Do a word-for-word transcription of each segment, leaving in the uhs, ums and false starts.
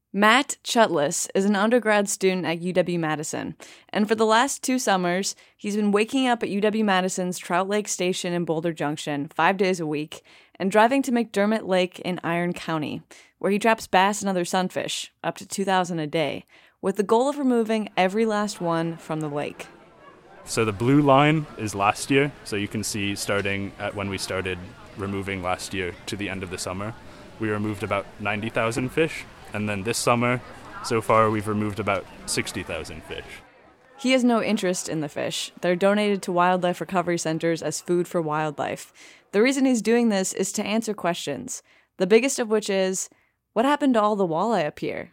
Matt Chutlis is an undergrad student at U W-Madison, and for the last two summers, he's been waking up at U W-Madison's Trout Lake Station in Boulder Junction five days a week and driving to McDermott Lake in Iron County, where he traps bass and other sunfish, up to two thousand a day, with the goal of removing every last one from the lake. So the blue line is last year, so you can see starting at when we started removing last year to the end of the summer, we removed about ninety thousand fish. And then this summer, so far, we've removed about sixty thousand fish. He has no interest in the fish. They're donated to wildlife recovery centers as food for wildlife. The reason he's doing this is to answer questions, the biggest of which is, what happened to all the walleye up here?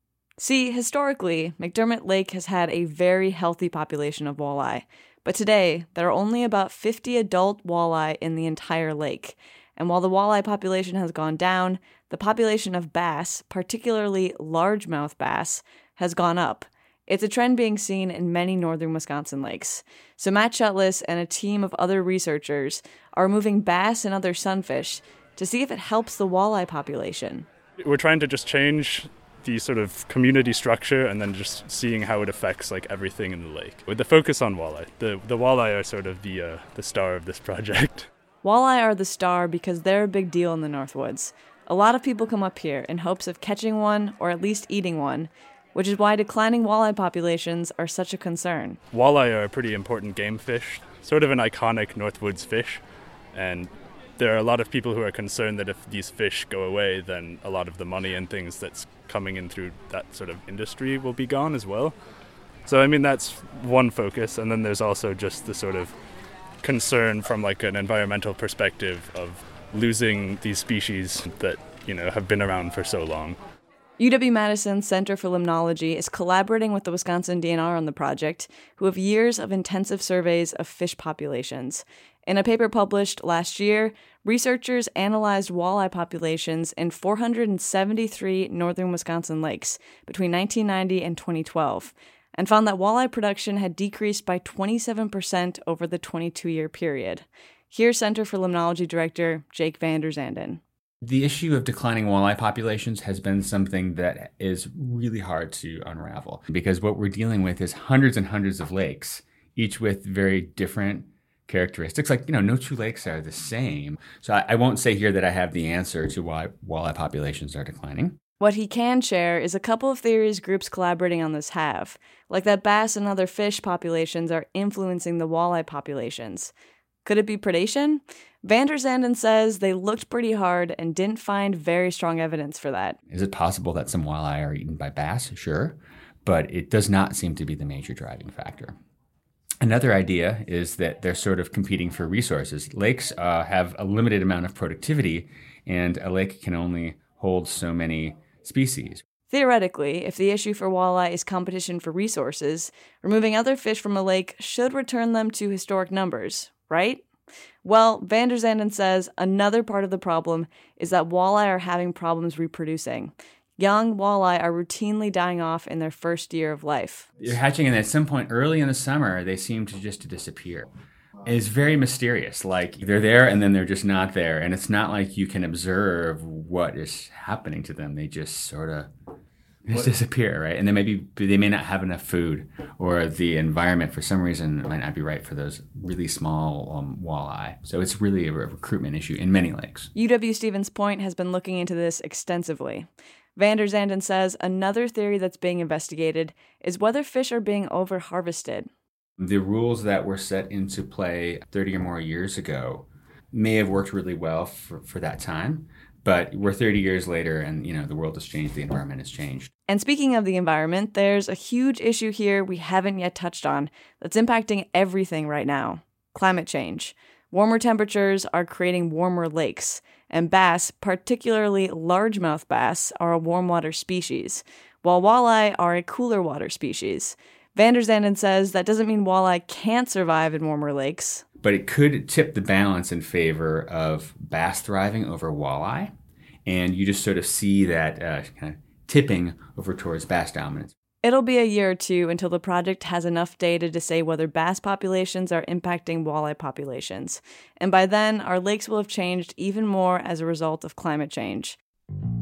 See, historically, McDermott Lake has had a very healthy population of walleye, but today, there are only about fifty adult walleye in the entire lake. And while the walleye population has gone down, the population of bass, particularly largemouth bass, has gone up. It's a trend being seen in many northern Wisconsin lakes. So Matt Chutlis and a team of other researchers are removing bass and other sunfish to see if it helps the walleye population. We're trying to just change the sort of community structure and then just seeing how it affects like everything in the lake. With the focus on walleye. The the walleye are sort of the uh, the star of this project. Walleye are the star because they're a big deal in the Northwoods. A lot of people come up here in hopes of catching one or at least eating one, which is why declining walleye populations are such a concern. Walleye are a pretty important game fish, sort of an iconic Northwoods fish, and there are a lot of people who are concerned that if these fish go away, then a lot of the money and things that's coming in through that sort of industry will be gone as well. So, I mean, that's one focus, and then there's also just the sort of concern from like an environmental perspective of losing these species that, you know, have been around for so long. U W-Madison's Center for Limnology is collaborating with the Wisconsin D N R on the project, who have years of intensive surveys of fish populations. In a paper published last year, researchers analyzed walleye populations in four hundred seventy-three northern Wisconsin lakes between nineteen ninety and twenty twelve, and found that walleye production had decreased by twenty-seven percent over the twenty-two-year period. Here's Center for Limnology Director Jake van der Zanden. The issue of declining walleye populations has been something that is really hard to unravel because what we're dealing with is hundreds and hundreds of lakes, each with very different characteristics. Like, you know, no two lakes are the same. So I, I won't say here that I have the answer to why walleye populations are declining. What he can share is a couple of theories groups collaborating on this have, like that bass and other fish populations are influencing the walleye populations. Could it be predation? Van der Zanden says they looked pretty hard and didn't find very strong evidence for that. Is it possible that some walleye are eaten by bass? Sure, but it does not seem to be the major driving factor. Another idea is that they're sort of competing for resources. Lakes uh, have a limited amount of productivity, and a lake can only hold so many species. Theoretically, if the issue for walleye is competition for resources, removing other fish from a lake should return them to historic numbers, right? Well, Van der Zanden says another part of the problem is that walleye are having problems reproducing. Young walleye are routinely dying off in their first year of life. They're hatching, and at some point early in the summer, they seem to just to disappear. It's very mysterious. Like, they're there and then they're just not there. And it's not like you can observe what is happening to them. They just sort of just disappear, right? And then maybe they may not have enough food, or the environment for some reason might not be right for those really small um, walleye. So it's really a recruitment issue in many lakes. U W-Stevens Point has been looking into this extensively. Van der Zanden says another theory that's being investigated is whether fish are being over-harvested. The rules that were set into play thirty or more years ago may have worked really well for, for that time, but we're thirty years later and, you know, the world has changed, the environment has changed. And speaking of the environment, there's a huge issue here we haven't yet touched on that's impacting everything right now: climate change. Warmer temperatures are creating warmer lakes, and bass, particularly largemouth bass, are a warm water species, while walleye are a cooler water species. Van der Zanden says that doesn't mean walleye can't survive in warmer lakes. But it could tip the balance in favor of bass thriving over walleye, and you just sort of see that uh, kind of tipping over towards bass dominance. It'll be a year or two until the project has enough data to say whether bass populations are impacting walleye populations. And by then, our lakes will have changed even more as a result of climate change.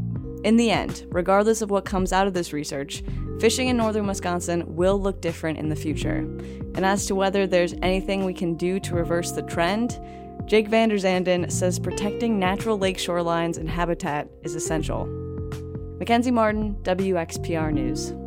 In the end, regardless of what comes out of this research, fishing in northern Wisconsin will look different in the future. And as to whether there's anything we can do to reverse the trend, Jake van der Zanden says protecting natural lake shorelines and habitat is essential. Mackenzie Martin, W X P R News.